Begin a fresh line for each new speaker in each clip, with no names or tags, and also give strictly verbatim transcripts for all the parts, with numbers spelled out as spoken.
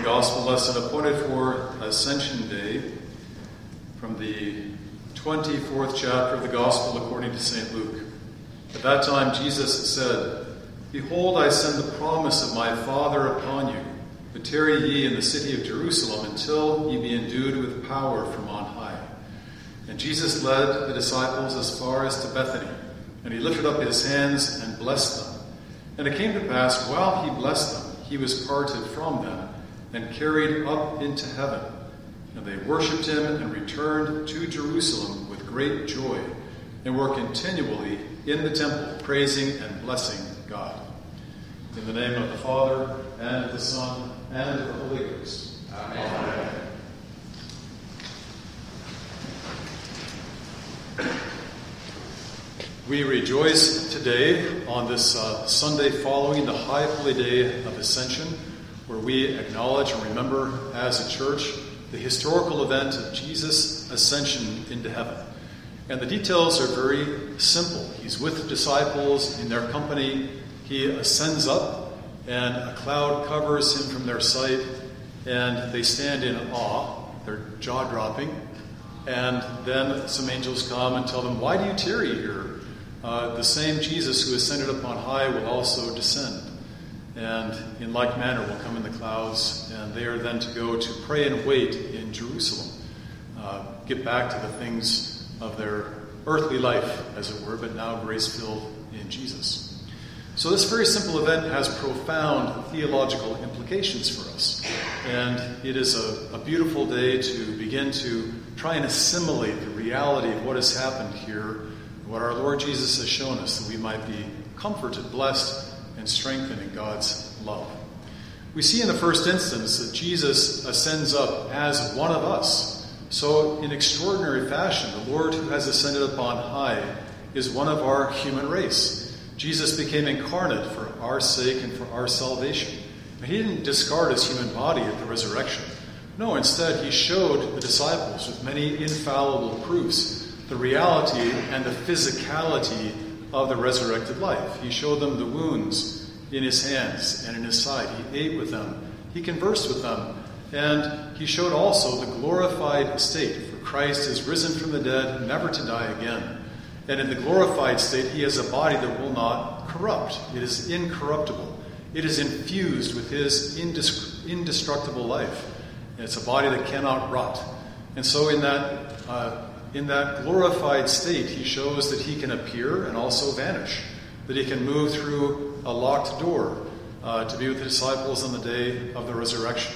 Gospel lesson appointed for Ascension Day from the twenty-fourth chapter of the Gospel according to Saint Luke. At that time Jesus said, "Behold, I send the promise of my Father upon you, but tarry ye in the city of Jerusalem until ye be endued with power from on high." And Jesus led the disciples as far as to Bethany, and he lifted up his hands and blessed them. And it came to pass, while he blessed them, he was parted from them and carried up into heaven. And they worshipped him and returned to Jerusalem with great joy, and were continually in the temple praising and blessing God. In the name of the Father, and of the Son, and of the Holy Ghost. Amen. Amen. We rejoice today on this uh, Sunday following the High Holy Day of Ascension, where we acknowledge and remember as a church the historical event of Jesus' ascension into heaven. And the details are very simple. He's with the disciples in their company. He ascends up, and a cloud covers him from their sight, and they stand in awe. They're jaw-dropping. And then some angels come and tell them, "Why do you tarry here? Uh, the same Jesus who ascended up on high will also descend. And in like manner will come in the clouds," and they are then to go to pray and wait in Jerusalem. Uh, get back to the things of their earthly life, as it were, but now grace-filled in Jesus. So this very simple event has profound theological implications for us. And it is a, a beautiful day to begin to try and assimilate the reality of what has happened here, what our Lord Jesus has shown us, that we might be comforted, blessed, and strengthened in God's love. We see in the first instance that Jesus ascends up as one of us. So in extraordinary fashion, the Lord who has ascended upon high is one of our human race. Jesus became incarnate for our sake and for our salvation. He didn't discard his human body at the resurrection. No, instead he showed the disciples with many infallible proofs the reality and the physicality of the resurrected life. He showed them the wounds in his hands and in his side. He ate with them. He conversed with them. And he showed also the glorified state. For Christ is risen from the dead, never to die again. And in the glorified state, he has a body that will not corrupt. It is incorruptible. It is infused with his indestructible life. And it's a body that cannot rot. And so in that uh, In that glorified state, he shows that he can appear and also vanish, that he can move through a locked door uh, to be with the disciples on the day of the resurrection.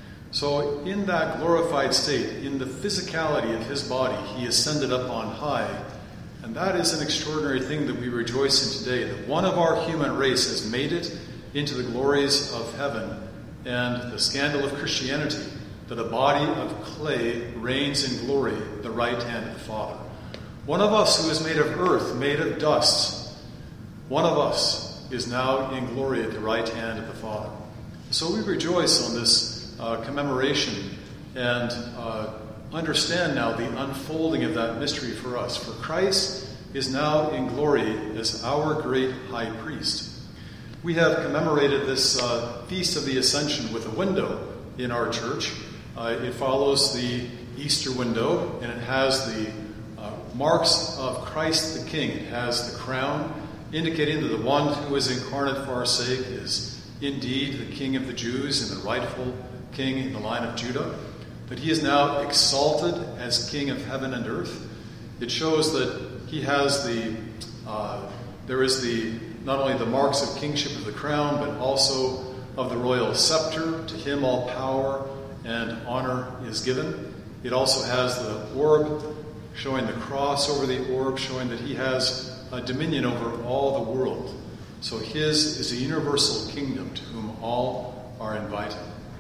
So in that glorified state, in the physicality of his body, he ascended up on high. And that is an extraordinary thing that we rejoice in today, that one of our human race has made it into the glories of heaven. And the scandal of Christianity, that a body of clay reigns in glory at the right hand of the Father. One of us who is made of earth, made of dust, one of us is now in glory at the right hand of the Father. So we rejoice on this uh, commemoration and uh, understand now the unfolding of that mystery for us. For Christ is now in glory as our great high priest. We have commemorated this uh, Feast of the Ascension with a window in our church. Uh, it follows the Easter window, and it has the uh, marks of Christ the King. It has the crown, indicating that the one who is incarnate for our sake is indeed the King of the Jews and the rightful King in the line of Judah, that he is now exalted as King of heaven and earth. It shows that he has the, uh, there is the, not only the marks of kingship of the crown, but also of the royal scepter. To him all power and honor is given. It also has the orb, showing the cross over the orb, showing that he has a dominion over all the world. So his is a universal kingdom to whom all are invited.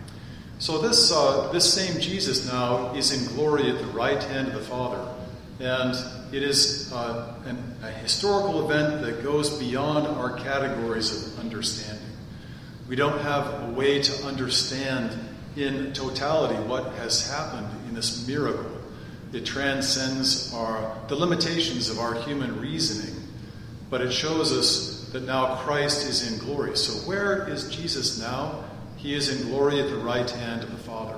So this uh, this same Jesus now is in glory at the right hand of the Father. And it is uh, an, a historical event that goes beyond our categories of understanding. We don't have a way to understand in totality what has happened in this miracle. It transcends our the limitations of our human reasoning, but it shows us that now Christ is in glory. So where is Jesus now? He is in glory at the right hand of the Father.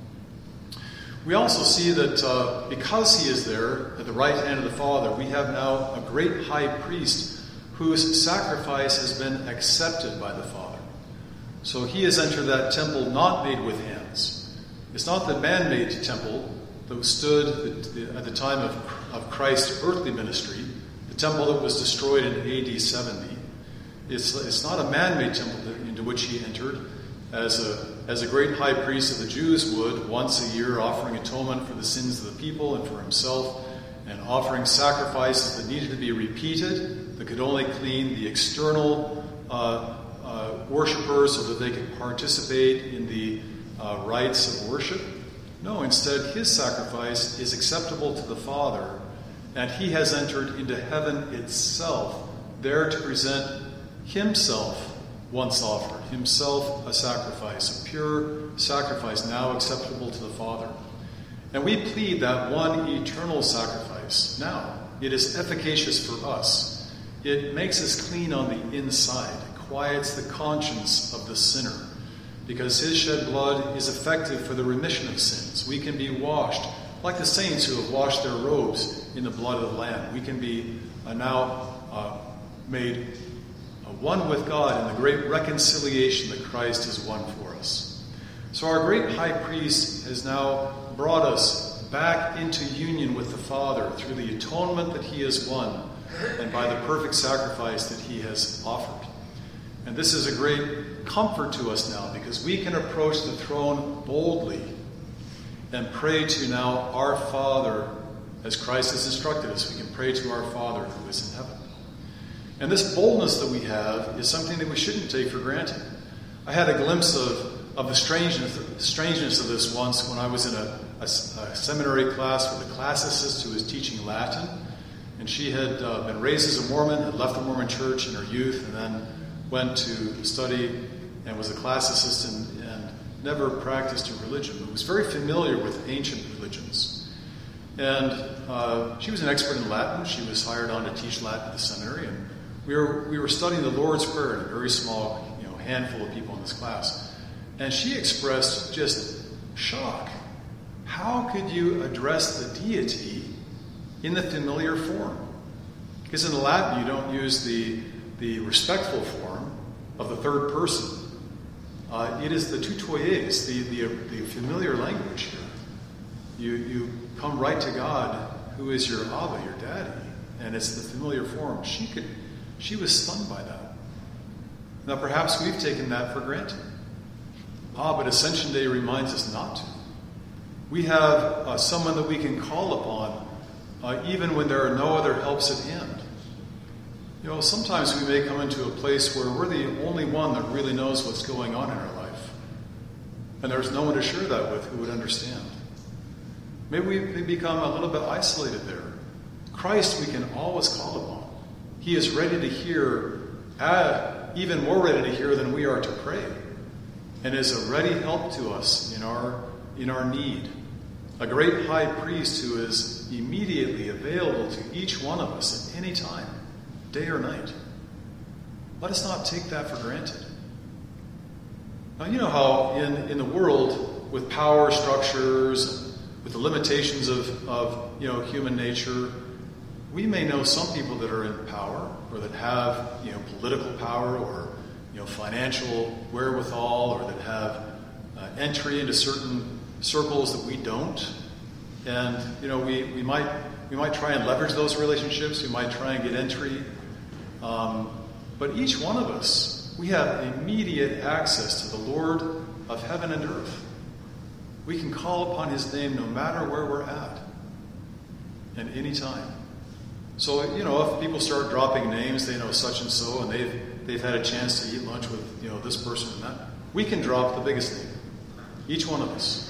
We also see that uh, because he is there at the right hand of the Father, we have now a great high priest whose sacrifice has been accepted by the Father. So he has entered that temple not made with hands. It's not the man-made temple that stood at the time of, of Christ's earthly ministry, the temple that was destroyed in A D seventy. It's, it's not a man-made temple into which he entered as a, as a great high priest of the Jews would once a year, offering atonement for the sins of the people and for himself, and offering sacrifices that needed to be repeated, that could only clean the external uh, uh, worshippers so that they could participate in the uh, rites of worship. No, instead, his sacrifice is acceptable to the Father, and he has entered into heaven itself, there to present himself once offered, himself a sacrifice, a pure sacrifice now acceptable to the Father. And we plead that one eternal sacrifice now. It is efficacious for us. It makes us clean on the inside. It quiets the conscience of the sinner, because his shed blood is effective for the remission of sins. We can be washed like the saints who have washed their robes in the blood of the Lamb. We can be uh, now uh, made uh, one with God in the great reconciliation that Christ has won for us. So our great high priest has now brought us back into union with the Father through the atonement that he has won and by the perfect sacrifice that he has offered. And this is a great comfort to us now, because we can approach the throne boldly and pray to now our Father as Christ has instructed us. We can pray to our Father who is in heaven. And this boldness that we have is something that we shouldn't take for granted. I had a glimpse of, of the strangeness, the strangeness of this once when I was in a, a, a seminary class with a classicist who was teaching Latin. And she had uh, been raised as a Mormon, had left the Mormon church in her youth, and then went to study and was a classicist and, and never practiced a religion, but was very familiar with ancient religions. And uh, she was an expert in Latin. She was hired on to teach Latin at the seminary, and we were we were studying the Lord's Prayer in a very small, you know, handful of people in this class. And she expressed just shock. How could you address the deity in the familiar form? Because in Latin you don't use the the respectful form of the third person. Uh, it is the tutoyes, the, the, the familiar language here. You, you come right to God, who is your Abba, your daddy, and it's the familiar form. She could, she was stunned by that. Now perhaps we've taken that for granted. Ah, but Ascension Day reminds us not to. We have uh, someone that we can call upon, uh, even when there are no other helps at hand. You know, sometimes we may come into a place where we're the only one that really knows what's going on in our life. And there's no one to share that with who would understand. Maybe we become a little bit isolated there. Christ we can always call upon. He is ready to hear, uh, even more ready to hear than we are to pray, and is a ready help to us in our, in our need. A great high priest who is immediately available to each one of us at any time, day or night. Let us not take that for granted. Now, you know how in, in the world, with power structures, with the limitations of, of you know human nature, we may know some people that are in power, or that have you know political power, or you know financial wherewithal, or that have uh, entry into certain circles that we don't. And you know we, we might we might try and leverage those relationships. We might try and get entry. Um, but each one of us, we have immediate access to the Lord of heaven and earth. We can call upon his name no matter where we're at, and any time. So, you know, if people start dropping names, they know such and so, and they've they've had a chance to eat lunch with, you know, this person and that, we can drop the biggest name. Each one of us.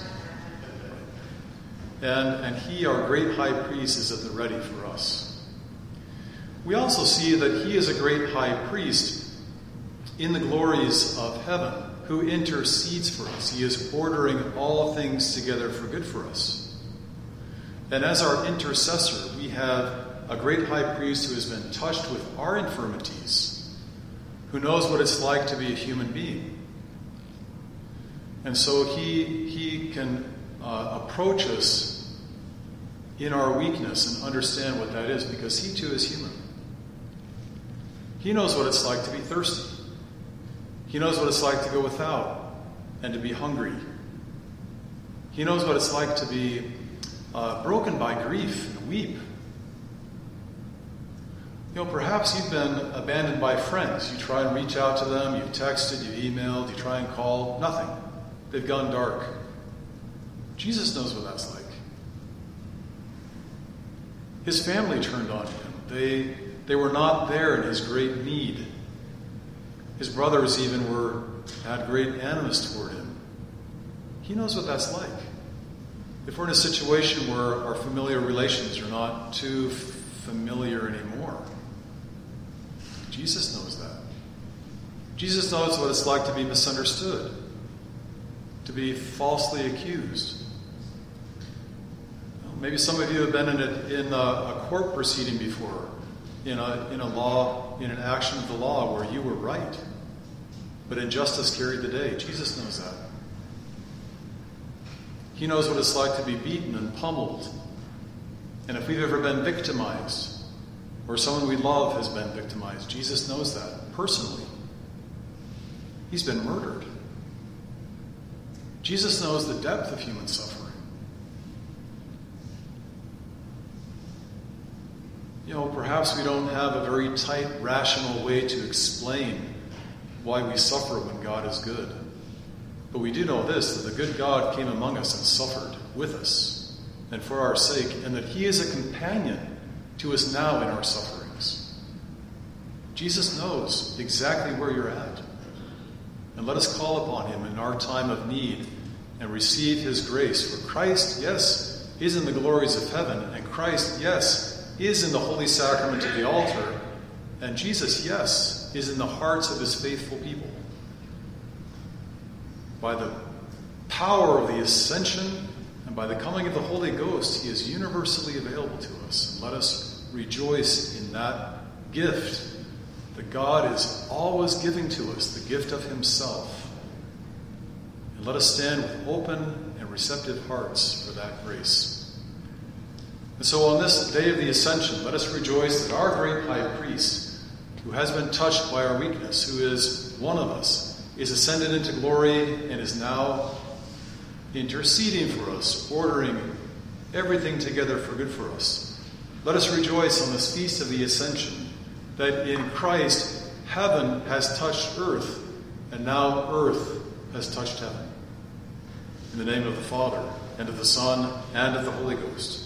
And, and he, our great high priest, is at the ready for us. We also see that he is a great high priest in the glories of heaven, who intercedes for us. He is ordering all things together for good for us. And as our intercessor, we have a great high priest who has been touched with our infirmities, who knows what it's like to be a human being. And so he, he can uh, approach us in our weakness and understand what that is, because he too is human. He knows what it's like to be thirsty. He knows what it's like to go without and to be hungry. He knows what it's like to be uh, broken by grief and weep. You know, perhaps you've been abandoned by friends. You try and reach out to them, you've texted, you've emailed, you try and call, nothing. They've gone dark. Jesus knows what that's like. His family turned on him. They, they were not there in his great need. His brothers even were had great animus toward him. He knows what that's like. If we're in a situation where our familiar relations are not too familiar anymore, Jesus knows that. Jesus knows what it's like to be misunderstood, to be falsely accused. Maybe some of you have been in a, in a, a court proceeding before, in a, in a law, in an action of the law where you were right, but injustice carried the day. Jesus knows that. He knows what it's like to be beaten and pummeled. And if we've ever been victimized, or someone we love has been victimized, Jesus knows that personally. He's been murdered. Jesus knows the depth of human suffering. You know, perhaps we don't have a very tight, rational way to explain why we suffer when God is good. But we do know this, that the good God came among us and suffered with us and for our sake, and that he is a companion to us now in our sufferings. Jesus knows exactly where you're at. And let us call upon him in our time of need and receive his grace. For Christ, yes, is in the glories of heaven, and Christ, yes, is in the holy sacrament of the altar, and Jesus, yes, is in the hearts of his faithful people. By the power of the ascension and by the coming of the Holy Ghost, he is universally available to us. And let us rejoice in that gift that God is always giving to us, the gift of himself. And let us stand with open and receptive hearts for that grace. And so on this day of the Ascension, let us rejoice that our great high priest, who has been touched by our weakness, who is one of us, is ascended into glory and is now interceding for us, ordering everything together for good for us. Let us rejoice on this feast of the Ascension, that in Christ heaven has touched earth, and now earth has touched heaven. In the name of the Father, and of the Son, and of the Holy Ghost.